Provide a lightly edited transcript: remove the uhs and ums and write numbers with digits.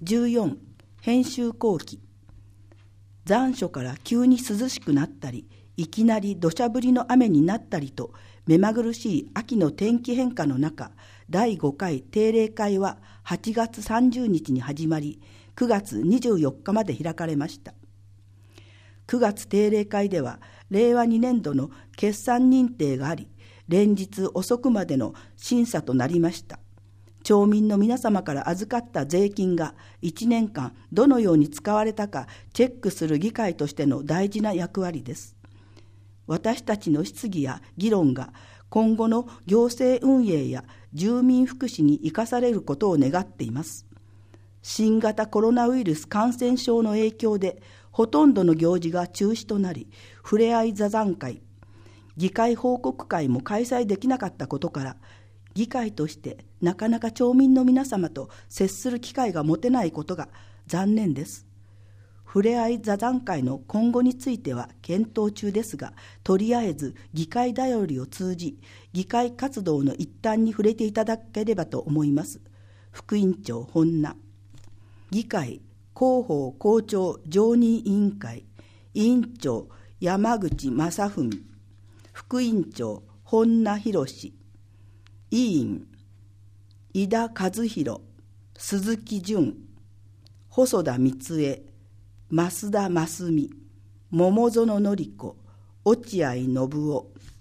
14、編集後期。残暑から急に涼しくなったり、いきなり土砂降りの雨になったりと、目まぐるしい秋の天気変化の中、第5回定例会は8月30日に始まり、9月24日まで開かれました。9月定例会では、令和2年度の決算認定があり、連日遅くまでの審査となりました。町民の皆様から預かった税金が1年間どのように使われたかチェックする議会としての大事な役割です。私たちの質疑や議論が今後の行政運営や住民福祉に生かされることを願っています。新型コロナウイルス感染症の影響でほとんどの行事が中止となり、ふれあい座談会、議会報告会も開催できなかったことから、議会としてなかなか町民の皆様と接する機会が持てないことが残念です。ふれあい座談会の今後については検討中ですが、とりあえず議会だよりを通じ、議会活動の一端に触れていただければと思います。副委員長本名。議会広報校長常任委員会委員長山口正文、副委員長本名博、委員井田和弘、鈴木淳、細田光恵、増田真澄、桃園典子、落合信夫。